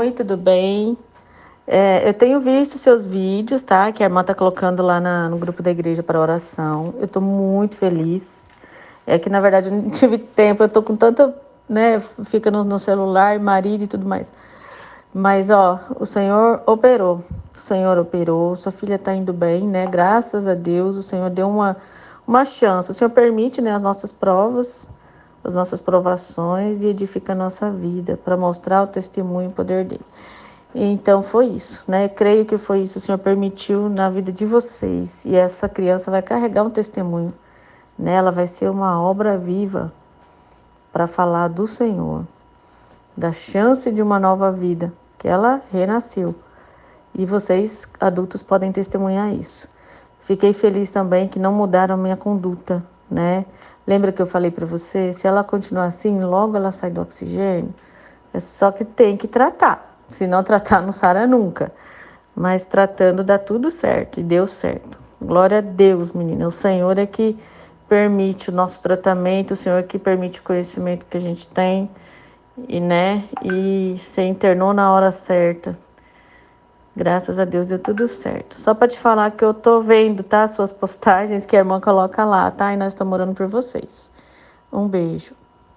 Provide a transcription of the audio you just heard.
Oi, tudo bem? Eu tenho visto seus vídeos, tá? Que a irmã tá colocando lá no grupo da igreja para oração. Eu tô muito feliz. É que, na verdade, eu não tive tempo. Eu tô com tanta, né? Fica no celular, marido e tudo mais. Mas, ó, o Senhor operou. O Senhor operou. Sua filha tá indo bem, né? Graças a Deus, o Senhor deu uma chance. O Senhor permite, né, as nossas provas, as nossas provações e edifica a nossa vida para mostrar o testemunho e o poder dele. Então foi isso, né? Creio que foi isso. O Senhor permitiu na vida de vocês. E essa criança vai carregar um testemunho, né? Ela vai ser uma obra viva para falar do Senhor, da chance de uma nova vida, que ela renasceu. E vocês, adultos, podem testemunhar isso. Fiquei feliz também que não mudaram a minha conduta, né? Lembra que eu falei para você? Se ela continuar assim, logo ela sai do oxigênio. É só que tem que tratar. Se não tratar, não sara nunca. Mas tratando dá tudo certo e deu certo. Glória a Deus, menina. O Senhor é que permite o nosso tratamento, o Senhor é que permite o conhecimento que a gente tem e, né? E se internou na hora certa. Graças a Deus deu tudo certo. Só para te falar que eu tô vendo, tá? Suas postagens que a irmã coloca lá, tá? E nós estamos orando por vocês. Um beijo.